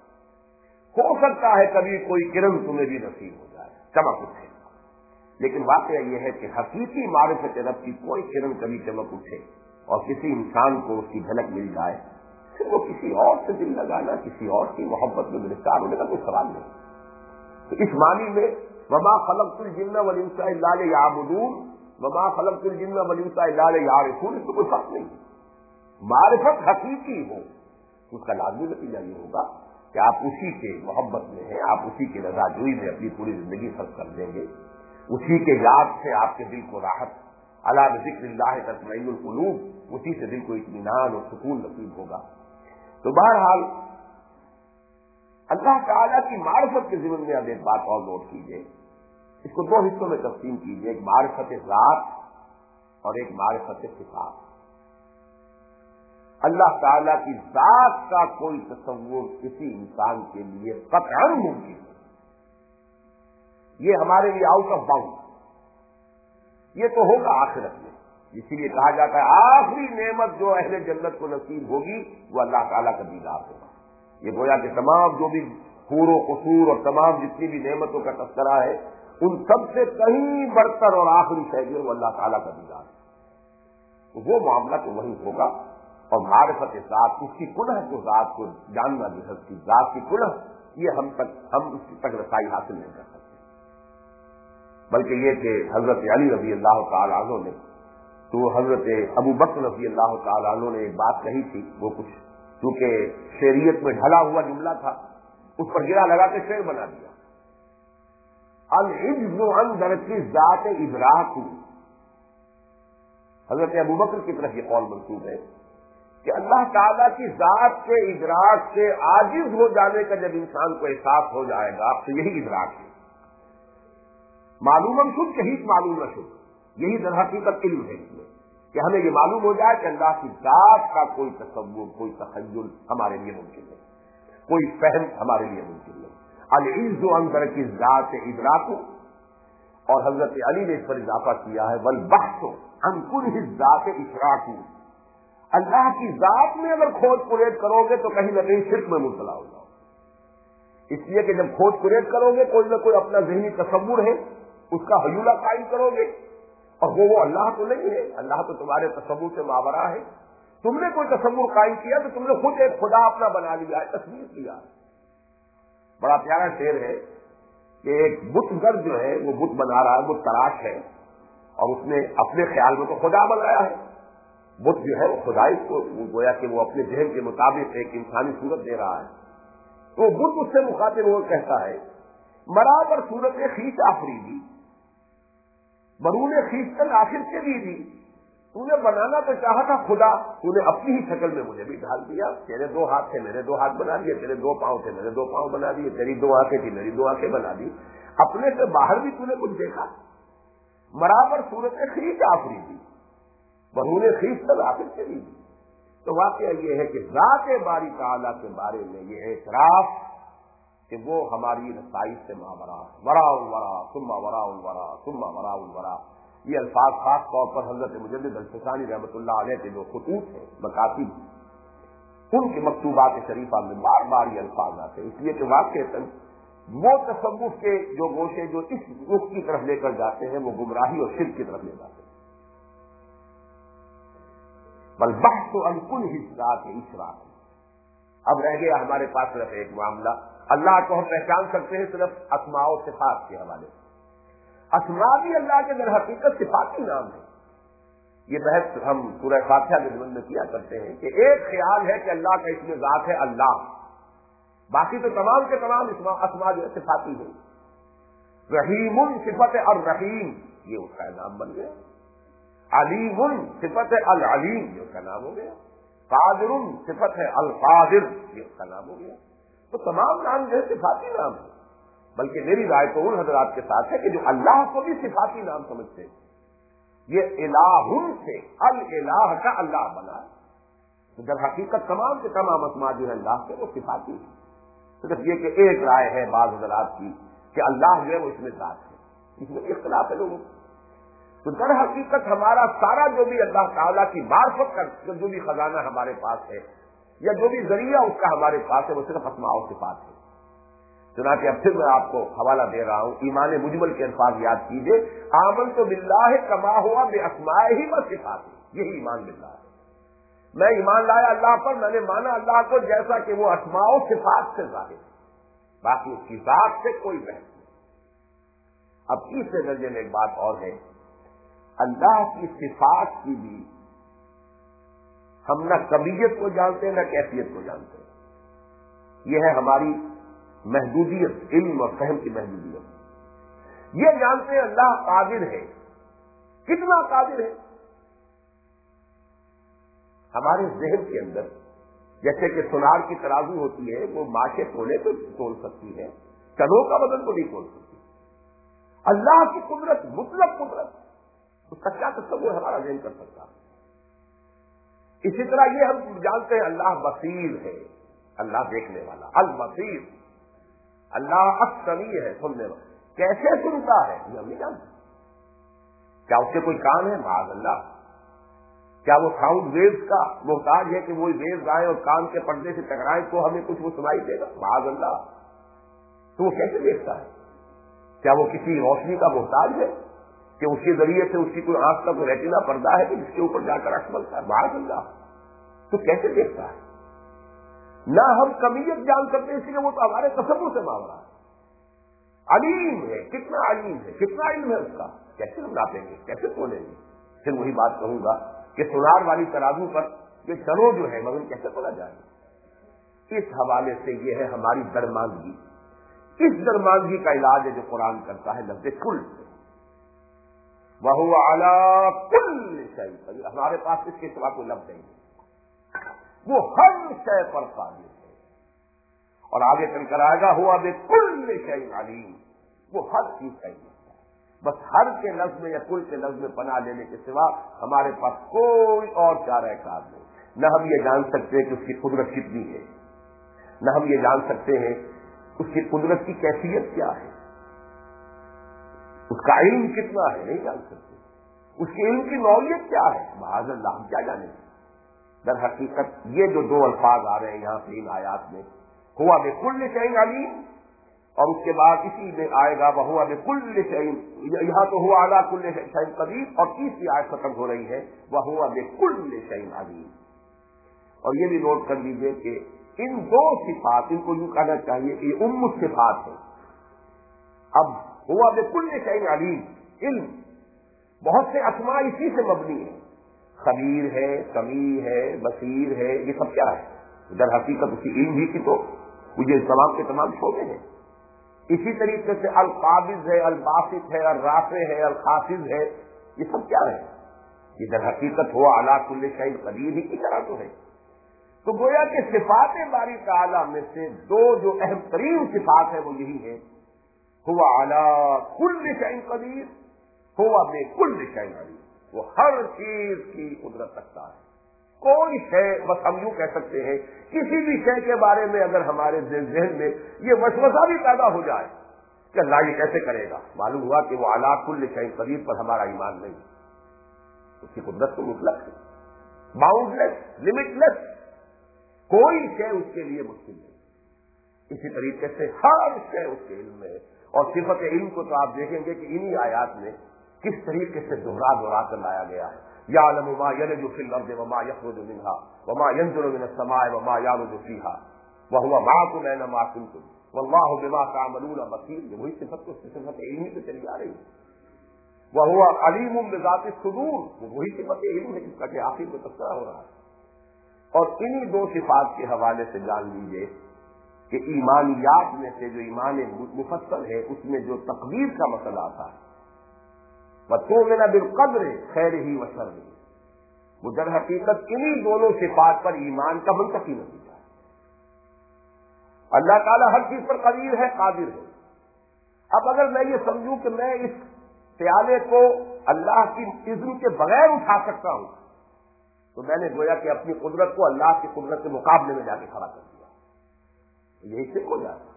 ہو سکتا ہے کبھی کوئی کرن تمہیں بھی نصیب ہو جائے، چمک اٹھے، لیکن واقعہ یہ ہے کہ حقیقی معرفت رب کی کوئی کرن کبھی چمک اٹھے اور کسی انسان کو اس کی جھلک مل جائے پھر وہ کسی اور سے دل لگانا، کسی اور کی محبت میں گرفتار ہونے کا کوئی سوال نہیں۔ تو اس معنی میں وما خلقت الجن والانس الا لیعبدون، وما خلقت الجن والانس الا لیعرفون، اس میں کوئی فرق نہیں۔ معرفت حقیقی ہو اس کا لازمی نتیجہ یہ ہوگا کہ آپ اسی کے محبت میں ہیں، آپ اسی کی رضا جوئی میں اپنی پوری زندگی صرف کر دیں گے، اسی کے یاد سے آپ کے دل کو راحت، الا بذکر اللہ تطمئن القلوب، اسی سے دل کو اطمینان اور سکون نصیب ہوگا۔ تو بہرحال اللہ تعالیٰ کی معرفت کے ضمن میں اب ایک بات اور نوٹ کیجیے، اس کو دو حصوں میں تقسیم کیجیے، ایک معرفت ذات اور ایک معرفت صفات۔ اللہ تعالیٰ کی ذات کا کوئی تصور کسی انسان کے لیے قطعاً ممکن ہے، یہ ہمارے لیے آؤٹ آف باؤنڈ، یہ تو ہوگا آخرت میں، اسی لیے کہا جاتا ہے آخری نعمت جو اہل جنت کو نصیب ہوگی وہ اللہ تعالیٰ کا دیدار ہوگا۔ یہ گویا کہ تمام جو بھی حور و قصور اور تمام جتنی بھی نعمتوں کا تذکرہ ہے ان سب سے کہیں برتر اور آخری شے جو ہے وہ اللہ تعالیٰ کا دیدار ہے، تو وہ معاملہ تو وہی ہوگا۔ اور معرفت ذات، اس کی کنہ کو ذات کو جاننا، بھی اس کی ذات کی کنہ، یہ ہم تک ہم اس تک رسائی حاصل نہیں کر سکتے، بلکہ یہ کہ حضرت علی رضی اللہ تعالیٰ عنہ نے تو حضرت ابو بکر رضی اللہ تعالیٰ عنہ نے ایک بات کہی تھی، وہ کچھ چونکہ شعریت میں ڈھلا ہوا جملہ تھا اس پر گرا لگا کے شعر بنا دیا، العجز عن درک ذات ادراک، حضرت ابو بکر کی طرف یہ قول منسوب ہے کہ اللہ تعالیٰ کی ذات کے ادراک سے عاجز ہو جانے کا جب انسان کو احساس ہو جائے گا تو یہی ادراک ہے، معلوم شد کہ ہیچ معلوم نہ شد، یہی در حقیقت علم ہے اس میں کہ ہمیں یہ معلوم ہو جائے کہ اللہ کی ذات کا کوئی تصور، کوئی تخیل ہمارے لیے ممکن ہے، کوئی فہم ہمارے لیے ممکن ہے۔ العجز عن درک ذات ادراک، اور حضرت علی نے اس پر اضافہ کیا ہے والبحث عن کنہ الذات اشراک، اللہ کی ذات میں اگر کھوج پریڈ کرو گے تو کہیں نہ کہیں شرک میں مبتلا ہو جاؤ، اس لیے کہ جب کھوج پریڈ کرو گے کوئی نہ کوئی اپنا ذہنی تصور ہے اس کا حیولہ قائم کرو گے، اور وہ وہ اللہ تو نہیں ہے، اللہ تو تمہارے تصور سے ماورا ہے، تم نے کوئی تصور قائم کیا تو تم نے خود ایک خدا اپنا بنا لیا ہے، تصویر کیا ہے۔ بڑا پیارا شعر ہے کہ ایک بت گرد جو ہے وہ بت بنا رہا ہے، بت تراش ہے، اور اس نے اپنے خیال میں تو خدا بنایا ہے، بت جو ہے وہ خدائی کو گویا کہ وہ اپنے ذہن کے مطابق ایک انسانی صورت دے رہا ہے، تو بت اس سے مخاطب وہ کہتا ہے برابر صورت خیش آفریدی، برون خیشتن آخر سے دی دی، تو نے بنانا تو چاہا تھا خدا، تو نے اپنی ہی شکل میں مجھے بھی ڈھال دیا. تیرے دو ہاتھ تھے میرے دو ہاتھ بنا دیے، تیرے دو پاؤں تھے میرے دو پاؤں بنا دیے، تیری دو آنکھیں تھی میری دو آنکھیں بنا دی. اپنے سے باہر بھی تو نے کچھ دیکھا؟ برابر صورت خیش آفری دی، برون خیش تک آخر چلی دی. تو واقعہ یہ ہے کہ ذات باری تعالیٰ کے بارے میں یہ اعتراف کہ وہ ہماری رسائی سے ماورا ورا الورا ثم ورا الورا ثم ورا الورا. یہ الفاظ خاص طور پر حضرت مجدد الفسانی رحمۃ اللہ علیہ کے جو خطوط ہیں مکاتب، ان کی مکتوبات شریفہ میں بار بار یہ الفاظ آتے ہیں، اس لیے کہ واقعتاً وہ تصوف کے جو گوشے جو اس رخ کی طرف لے کر جاتے ہیں وہ گمراہی اور شرک کی طرف لے جاتے ہیں. بل بحث عن کل حصات اشراق. اب رہ گیا ہمارے پاس صرف ایک معاملہ، اللہ کو ہم پہچان سکتے ہیں صرف اسماء و صفات کے حوالے سے. اسماء بھی اللہ کے در حقیقت صفاتی نام ہے. یہ بحث ہم سورہ فاتحہ کے ضمن میں کیا کرتے ہیں کہ ایک خیال ہے کہ اللہ کا اسم ذات ہے اللہ، باقی تو تمام کے تمام اسماء جو ہے صفاتی ہے. رحیم صفت الرحیم یہ اس کا نام بن گیا. علیم صفت العلیم یہ اس کا نام ہو گیا. قادر صفت ہے القادر یہ اس کا نام ہو گیا. تو تمام نام جو ہے صفاتی نام ہے. بلکہ میری رائے تو ان حضرات کے ساتھ ہے کہ جو اللہ کو بھی صفاتی نام سمجھتے ہیں. یہ الہ سے الہ کا اللہ بنا ہے، تو در حقیقت تمام کے تمام اسماء جو ہے اللہ کے وہ صفاتی ہے. صرف یہ کہ ایک رائے ہے بعض حضرات کی کہ اللہ جو ہے وہ اس میں ذات ہے، اس میں اختلاف ہے لوگوں. تو در حقیقت ہمارا سارا جو بھی اللہ تعالیٰ کی معرفت کا جو بھی خزانہ ہمارے پاس ہے یا جو بھی ذریعہ اس کا ہمارے پاس ہے وہ صرف اسماء و صفات ہے. چنانچہ اب پھر میں آپ کو حوالہ دے رہا ہوں، ایمان مجمل کے الفاظ یاد کیجیے. آمنت باللہ کما ہوا بے اسمائہ و صفاتہ، یہی ایمان باللہ ہے. میں ایمان لایا اللہ پر، میں نے مانا اللہ کو جیسا کہ وہ اسماء و صفات سے ظاہر ہے، باقی اس کی ذات سے کوئی بحث نہیں. اب تیسرے درجے میں ایک بات اور ہے، اللہ کی صفات کی بھی ہم نہ کمیت کو جانتے نہ کیفیت کو جانتے. یہ ہے ہماری محدودیت، علم اور فہم کی محدودیت. یہ جانتے ہیں اللہ قادر ہے. کتنا قادر ہے؟ ہمارے ذہن کے اندر جیسے کہ سونار کی ترازو ہوتی ہے، وہ ماچے سونے کو تول سکتی ہے، چنوں کا وزن کو نہیں تول سکتی. اللہ کی قدرت مطلق قدرت، اس کا کیا تصور ہمارا ذہن کر سکتا ہے؟ اسی طرح یہ ہم جانتے ہیں اللہ بصیر ہے، اللہ دیکھنے والا، البصیر. اللہ السمیع ہے، سننے والا. کیسے سنتا ہے یہ ہم نہیں جانتے. کیا اس کے کوئی کان ہے؟ معاذ اللہ. کیا وہ ساؤنڈ ویوز کا محتاج ہے کہ وہ ویوز آئے اور کان کے پردے سے ٹکرائے تو ہمیں کچھ وہ سنائی دے گا؟ معاذ اللہ. تو وہ کیسے دیکھتا ہے؟ کیا وہ کسی روشنی کا محتاج ہے کہ اس کے ذریعے سے اس کی کوئی آنکھ کا کوئی ریٹنا پردہ ہے کہ جس کے اوپر جا کر عکس بنتا ہے؟ معاذ اللہ. تو کیسے دیکھتا ہے؟ نہ ہم کمیت جان سکتے، اس لیے وہ تو ہمارے تصور سے مانگ رہا ہے. علیم ہے، کتنا علیم ہے، کتنا علم ہے اس کا، کیسے ہم ناپیں گے، کیسے تولیں گے؟ پھر وہی بات کہوں گا کہ سونار والی ترازو پر یہ چنو جو ہے مگر کیسے تولا جائے. اس حوالے سے یہ ہے ہماری درماندگی. اس درماندگی کا علاج ہے جو قرآن کرتا ہے لفظ کل سے. وَهُوَ عَلَىٰ كُلِّ شَيْءٍ قَدِيرٌ. ہمارے پاس اس کے سوا کوئی لفظ نہیں، وہ ہر شے پر قادر ہے. اور آگے چل کر آئے گا ہوا بِكُلِّ شَيْءٍ عَلِيمٌ، وہ ہر چیز کا علم ہے. بس ہر کے لفظ میں یا کل کے لفظ میں پناہ لینے کے سوا ہمارے پاس کوئی اور چارہ کار نہیں. نہ ہم یہ جان سکتے کہ اس کی قدرت کتنی ہے، نہ ہم یہ جان سکتے ہیں اس کی قدرت کی کیفیت کیا ہے، اس کا علم کتنا ہے، نہیں جان سکتے. اس کے علم کی نوعیت کیا ہے، معاذ اللہ ہم کیا جانیں گے. در حقیقت یہ جو دو الفاظ آ رہے ہیں یہاں سے ان آیات میں، ہوا بِكُلِّ شَيْءٍ عَلِيمٌ، اور اس کے بعد اسی میں آئے گا وَهُوَ بِكُلِّ شَيْءٍ، یہاں تو ہوا عَلَىٰ كُلِّ شَيْءٍ قَدِيرٌ، اور تیسری آیت ختم ہو رہی ہے وَهُوَ بِكُلِّ شَيْءٍ عَلِيمٌ. اور یہ بھی نوٹ کر لیجئے کہ ان دو صفات، ان کو یوں کہنا چاہیے کہ یہ ام الصفات ہے. اب ہوا بِكُلِّ شَيْءٍ عَلِيمٌ، علم بہت سے اسماء اسی سے مبنی ہے. خبیر ہے، سمیع ہے، بصیر ہے، یہ سب کیا ہے؟ در حقیقت اسی علم ہی کی تو یہ تمام کے تمام شعبے ہیں. اسی طریقے سے القابض ہے، الباسط ہے، الرافع ہے، الخافض ہے، یہ سب کیا ہے؟ یہ در حقیقت ہوا علی کل شیء قدیر ہی کی طرح تو ہے۔ تو گویا کہ صفات باری تعالیٰ میں سے دو جو اہم ترین صفات ہیں وہ یہی ہے، ہوا علی کل شیء قدیر، ہوا بکل شیء علیم، وہ ہر چیز کی قدرت رکھتا ہے۔ کوئی شے، بس ہم یوں کہہ سکتے ہیں کسی بھی شے کے بارے میں اگر ہمارے ذہن میں یہ وسوسہ بھی پیدا ہو جائے کہ اللہ یہ کیسے کرے گا، معلوم ہوا کہ وہ علی کل شیء قدیر پر ہمارا ایمان نہیں، اس کی قدرت تو مطلق ہے، باؤنڈ لیس، لمٹ لیس، کوئی شے اس کے لیے مشکل نہیں۔ اسی طریقے سے ہر شے اس کے علم میں ہے، اور صفت علم کو تو آپ دیکھیں گے کہ انہی آیات میں کس طریقے سے دوہرا دوہرا کر لایا گیا ہے۔ یعلم ما یلج فی الارض وما یخرج منها وما ينزل من السماء وما يعرج فيها وهو معكم اينما كنتم والله بما تعملون بصیر، یہ وہی صفت کو صفت علمی سے چلی آ رہی ہے۔ وهو علیم بذات الصدور، وہ وہی صفت علم ہے جس کا کہ آخر میں تذکرہ ہو رہا ہے۔ اور انہی دو صفات کے حوالے سے جان لیجئے کہ ایمانیات میں سے جو ایمان مفصل ہے اس میں جو تقدیر کا مسئلہ آتا ہے، وَتُؤْمِنَ بِالْقَدْرِ خَيْرِهِ وَشَرِّهِ، وہ در حقیقت انہی دونوں صفات پر ایمان کا منطقی نتیجہ ہے۔ اللہ تعالیٰ ہر چیز پر قدیر ہے، قادر ہے۔ اب اگر میں یہ سمجھوں کہ میں اس پیالے کو اللہ کی اذن کے بغیر اٹھا سکتا ہوں، تو میں نے گویا کہ اپنی قدرت کو اللہ کی قدرت کے مقابلے میں جا کے کھڑا کر دیا، یہی شرک ہو جاتا ہے۔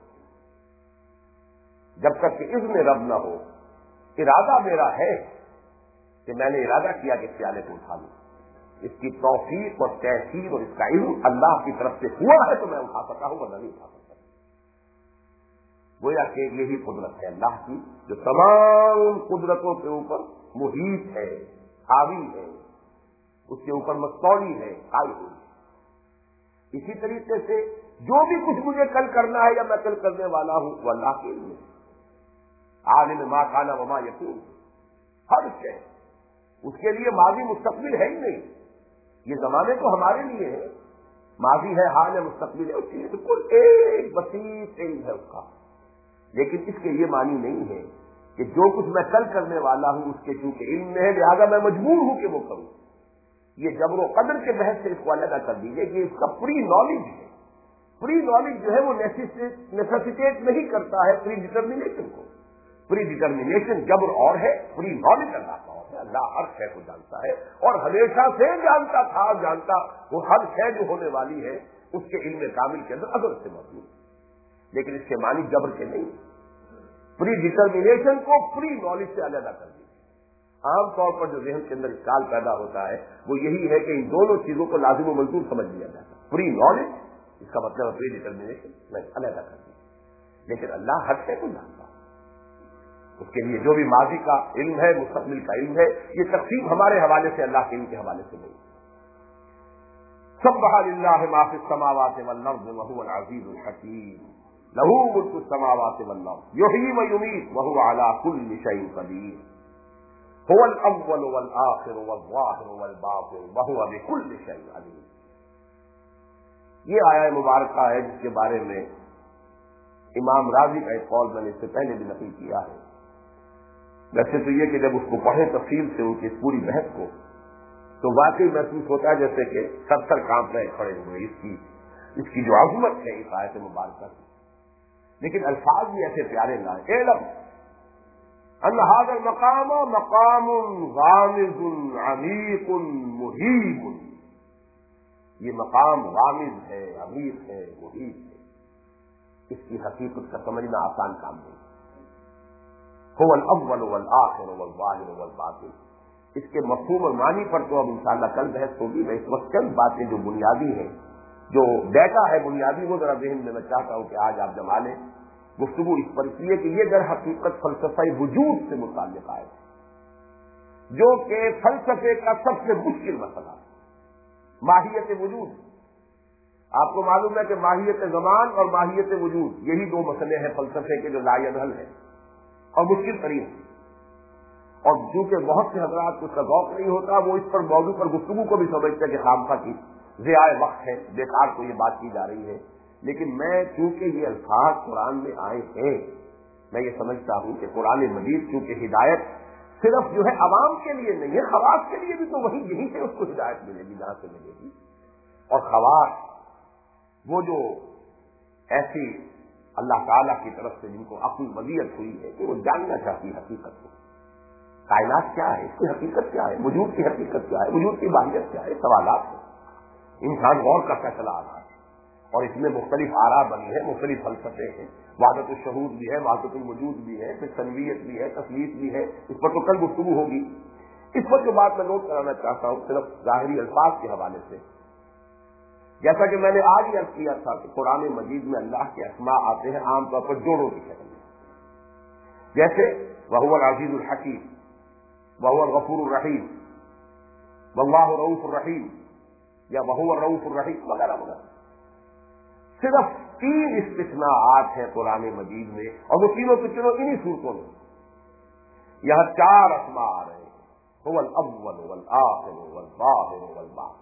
جب تک کہ اذن رب نہ ہو، ارادہ میرا ہے کہ میں نے ارادہ کیا کہ پیالے کو اٹھا لوں، اس کی توفیق اور تحصیل اور اس کا علم اللہ کی طرف سے ہوا ہے تو میں اٹھا سکتا ہوں ورنہ نہیں اٹھا سکتا۔ گویا کہ یہی قدرت ہے اللہ کی جو تمام قدرتوں کے اوپر محیط ہے، حاوی ہے، اس کے اوپر مستولی ہے، قائم ہے۔ اسی طریقے سے جو بھی کچھ مجھے کل کرنا ہے یا میں کل کرنے والا ہوں وہ اللہ کے لیے، عالم ما کان وما یکون، ہر شے اس کے لیے ماضی مستقبل ہے ہی نہیں، یہ زمانے تو ہمارے لیے ہے، ماضی ہے، حال ہے، مستقبل ہے، اس کے لیے بالکل ایک بسیط علم ہے اس کا۔ لیکن اس کے یہ معنی نہیں ہے کہ جو کچھ میں کل کرنے والا ہوں اس کے چونکہ علم میں ہے لہذا میں مجبور ہوں کہ وہ کروں، یہ جبر و قدر کے بحث سے اس کو علیحدہ کر دیجیے کہ اس کا پری نالج ہے۔ پری نالج جو ہے وہ نیسیسیٹیٹ نہیں کرتا ہے پری ڈٹرمینیشن کو، پری ڈٹرمینیشن جبر اور ہے، پری نالج اللہ کا اور ہے۔ اللہ ہر شے کو جانتا ہے اور ہمیشہ سے جانتا تھا، جانتا وہ ہر شے جو ہونے والی ہے اس کے علم کامل کے اندر ازل سے موجود ہے، لیکن اس کے معنی جبر کے نہیں، پری ڈٹرمینیشن کو پری نالج سے علیحدہ کر دی۔ عام طور پر جو ذہن کے اندر اشکال پیدا ہوتا ہے وہ یہی ہے کہ ان دونوں چیزوں کو لازم و ملزوم سمجھ لیا جاتا ہے، پری نالج اس کا مطلب ہے پری ڈٹرمینیشن میں علیحدہ کر دی، لیکن اللہ ہر شے کو جانتا ہے، اس کے لیے جو بھی ماضی کا علم ہے، مستقبل کا علم ہے، یہ تقسیم ہمارے حوالے سے اللہ کے علم کے حوالے سے نہیں۔ سبح للہ ما فی السماوات والارض وهو العزیز الحکیم، لہ ملک السماوات والارض یحیی ویمیت وهو علی کل شیء قدیر، هو الاول والآخر والظاہر والباطن وهو بكل شیء علیم۔ یہ آیہ مبارکہ ہے جس کے بارے میں امام راضی کا ایک قول میں نے اس سے پہلے بھی نقل کیا ہے۔ ویسے تو یہ کہ جب اس کو پڑھیں تفصیل سے ان کی اس پوری بحث کو تو واقعی محسوس ہوتا ہے جیسے کہ سر سر کانپ رہے کھڑے ہوئے اس کی اس کی جو عظمت ہے اس آیت مبارکہ کی، لیکن الفاظ بھی ایسے پیارے لائے، اعلم ان هذا المقام مقام غامض عمیق محیط، یہ مقام غامض ہے، عمیق ہے، محیط ہے، اس کی حقیقت کا سمجھنا آسان کام نہیں۔ هو الاول والآخر والظاہر والباطن، اس کے مفہوم اور معنی پر تو اب انشاءاللہ کل بحث ہوگی، میں اس وقت چند باتیں جو بنیادی ہیں، جو ڈیٹا ہے بنیادی، وہ ذرا ذہن میں میں چاہتا ہوں کہ آج آپ جما لیں گفتگو اس پر، اس لیے کہ یہ در حقیقت فلسفہ وجود سے متعلق ہے، جو کہ فلسفے کا سب سے مشکل مسئلہ ہے، ماہیت وجود۔ آپ کو معلوم ہے کہ ماہیت زمان اور ماہیت وجود یہی دو مسئلے ہیں فلسفے کے جو لا ینحل ہیں اور مشکل ترین ہے، اور چونکہ بہت سے حضرات کو اس کا ذوق نہیں ہوتا، وہ اس پر موضوع پر گفتگو کو بھی سمجھتے ہیں کہ خامخواہ کی ضیاء وقت ہے، بیکار کو یہ بات کی جا رہی ہے، لیکن میں چونکہ یہ الفاظ قرآن میں آئے ہیں، میں یہ سمجھتا ہوں کہ قرآن مجید چونکہ ہدایت صرف جو ہے عوام کے لیے نہیں ہے، خواص کے لیے بھی تو وہی یہیں سے اس کو ہدایت ملے گی جہاں سے ملے گی. اور خواص وہ جو ایسی اللہ تعالیٰ کی طرف سے جن کو عقل مزید ہوئی ہے کہ وہ جاننا چاہتی حقیقت کو، کائنات کیا ہے، اس کی حقیقت کیا ہے، وجود کی حقیقت کیا ہے، وجود کی ماہیت کیا ہے، سوالات ہیں. انسان غور کرتا چلا آ رہا ہے اور اس میں مختلف آراء بنی ہے، مختلف فلسفے ہیں، وحدت الشہود بھی ہے، وحدت الوجود بھی ہے، پھر تنویت بھی ہے، تثلیث بھی ہے. اس پر تو کل گفتگو ہوگی. اس پر جو بات میں نوٹ کرانا چاہتا ہوں صرف ظاہری الفاظ کے حوالے سے، جیسا کہ میں نے آج ہی عرض کیا تھا کہ قرآن مجید میں اللہ کے اسماء آتے ہیں عام طور پر جوڑوں کی شکل میں، جیسے وہو العزیز الحکیم، وہو الغفور الرحیم، واللہ رؤوف الرحیم، یا وہو الرؤوف الرحیم وغیرہ وغیرہ. صرف تین استثناءات ہیں قرآن مجید میں، اور وہ تینوں کے تینوں انہی صورتوں میں. یہاں چار اسماء آ رہے ہیں، هو الاول والآخر والظاہر والباطن.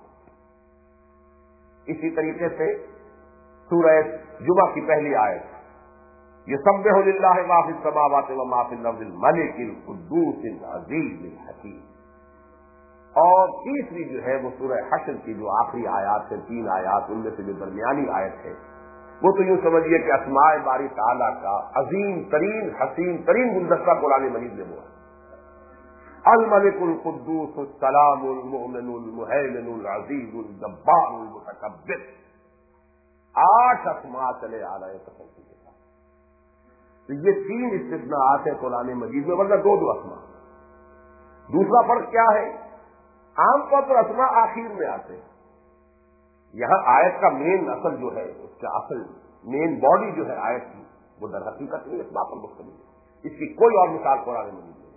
اسی طریقے سے سورہ جمعہ کی پہلی آیت یسبح للہ ما فی السماوات وما فی الارض الملک القدوس العزیز الحکیم. اور تیسری جو ہے وہ سورہ حشر کی جو آخری آیات ہے، تین آیات، ان میں سے جو درمیانی آیت ہے وہ تو یوں سمجھیے کہ اسماء باری تعالیٰ کا عظیم ترین حسین ترین گلدستہ قرآن مجید میں ہوا ہے. الملک القدوس السلام المؤمن المہیمن العزیز الجبار المتکبر. آٹھ اسماء چلے آ رہے ہیں تسلسل کے ساتھ. تو یہ تین استثناءات ہیں قرآن مجید میں، ورنہ دو دو اسماء. دوسرا فرق کیا ہے؟ عام طور پر اسماء آخر میں آتے ہیں، یہاں آیت کا مین اصل جو ہے، اس کا اصل مین باڈی جو ہے آیت کی، وہ در حقیقت نہیں اسماء پر مشتمل ہے. اس کی کوئی اور مثال قرآن مجید نہیں.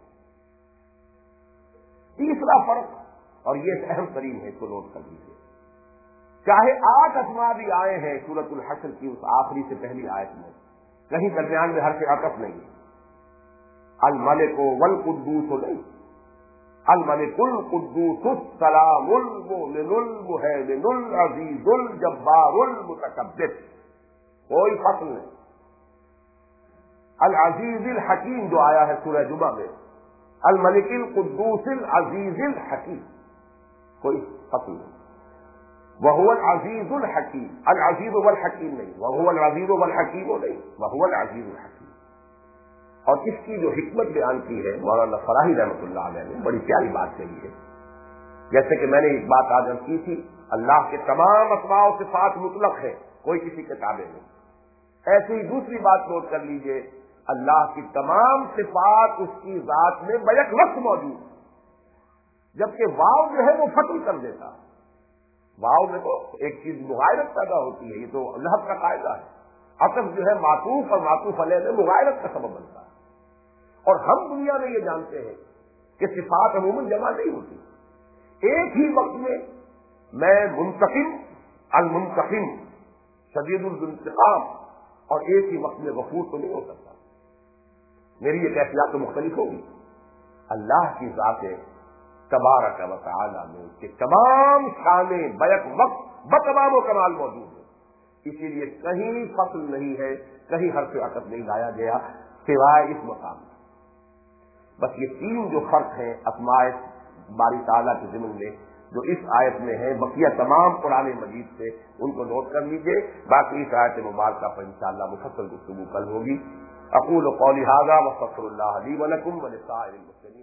تیسرا فرق، اور یہ اہم ترین ہے، اس کو نوٹ کر لیجیے، چاہے آٹھ اسماء بھی آئے ہیں سورۃ الحشر کی اس آخری سے پہلی آیت میں، کہیں درمیان میں حرف عطف نہیں ہے. الملک والقدوس نہیں، الملک القدوس السلام المؤمن المہیمن العزیز الجبار المتکبر. کوئی فصل نہیں. العزیز الحکیم جو آیا ہے سورہ جمعہ میں، الملک القدوس العزیز الحکیم، کوئی فصل نہیں. وہو العزیز الحکیم، العزیز والحکیم نہیں، وہو العزیز والحکیم نہیں، وہو العزیز الحکیم. اور اس کی جو حکمت بیان کی ہے مولانا فراہی رحمۃ اللہ علیہ نے، بڑی پیاری بات کہی ہے. جیسے کہ میں نے ایک بات آج کی تھی، اللہ کے تمام اسماء و صفات مطلق ہے، کوئی کسی کے تابع نہیں. ایسی ہی دوسری بات نوٹ کر لیجئے، اللہ کی تمام صفات اس کی ذات میں بیک وقت موجود ہے، جبکہ واو جو ہے وہ فتح کر دیتا ہے. واو میں تو ایک چیز مغایرت پیدا ہوتی ہے، یہ تو لحظ کا قاعدہ ہے. عطف جو ہے معطوف اور معطوف علیہ میں مغایرت کا سبب بنتا ہے. اور ہم دنیا میں یہ جانتے ہیں کہ صفات عموماً جمع نہیں ہوتی. ایک ہی وقت میں میں منتقم، المنتقم، شدید الانتقام، اور ایک ہی وقت میں غفور تو نہیں ہو سکتا. میری یہ کیفیات تو مختلف ہوگی. اللہ کی ذات تبارک و تعالی میں اس کے تمام شانیں بیک وقت بتمام و کمال موجود ہیں. اسی لیے کہیں فصل نہیں ہے، کہیں حرف عطف نہیں لایا گیا سوائے اس مقام میں. بس یہ تین جو فرق ہیں اسماء باری تعالیٰ کے ضمن میں جو اس آیت میں ہے، بقیہ تمام قرآن مجید سے ان کو نوٹ کر لیجئے. باقی اس آیت مبارکہ پر انشاءاللہ مفصل گفتگو کل ہوگی. اقول قولی ھذا واستغفر اللہ لی ولکم ولسائر المسلمین.